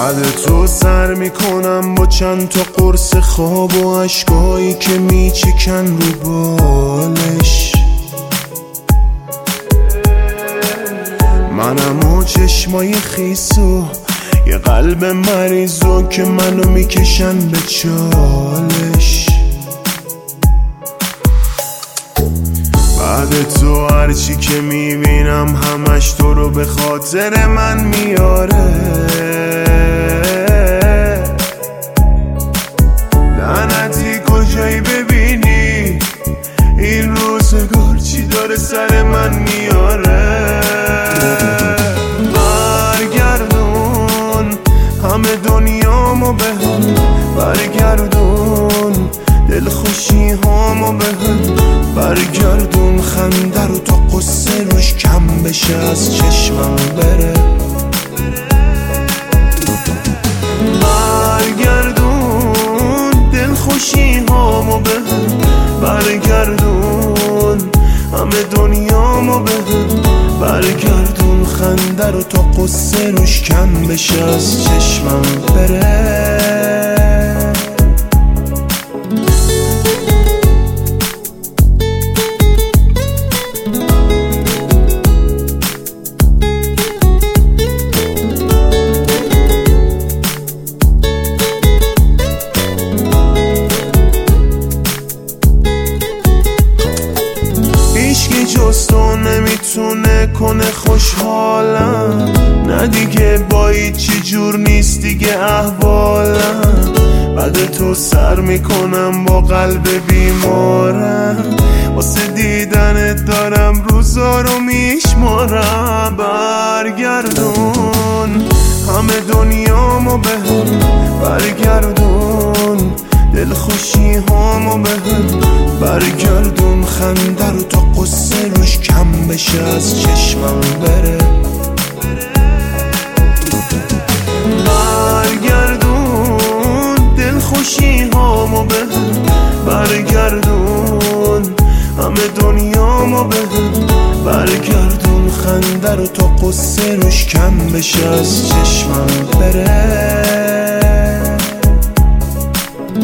بعد تو سر میکنم با چند تا قرص خواب و عشقایی که میچکن رو بالش. منم و چشمای خیسو یه قلب مریضو که منو میکشن به چالش. بعد تو هرچی که میبینم همش تو رو به خاطر من میاره. لعنتی کجایی ببینی این روزگار چی داره سر من میاره. برگردون همه دنیامو بهم، برگردون دلخوشی هامو بهم، برگردون خنده رو تا قصه روش کم بشه از چشمم بره. برگردون دلخوشی هامو بهم، برگردون همه دنیامو بهم، برگردون خنده رو تا قصه روش کم بشه از چشمم بره. هیچکی جز تو نمیتونه کنه خوشحالم، نه دیگه با هیچی جور نیست دیگه احوالم. بعد تو سر میکنم با قلب بیمارم، واسه دیدنت دارم روزا رو میشمارم. برگردون همه دنیامو بهم، برگردون دلخوشی هامو بهم، برگردون خنده رو تا قصه روش کم بشه از چشمم بره. برگردون دلخوشی هامو بهم، برگردون همه دنیامو بهم، برگردون خنده رو تا قصه روش کم بشه از چشمم بره.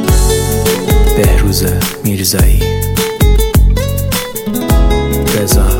بهروز میرزایی، رضا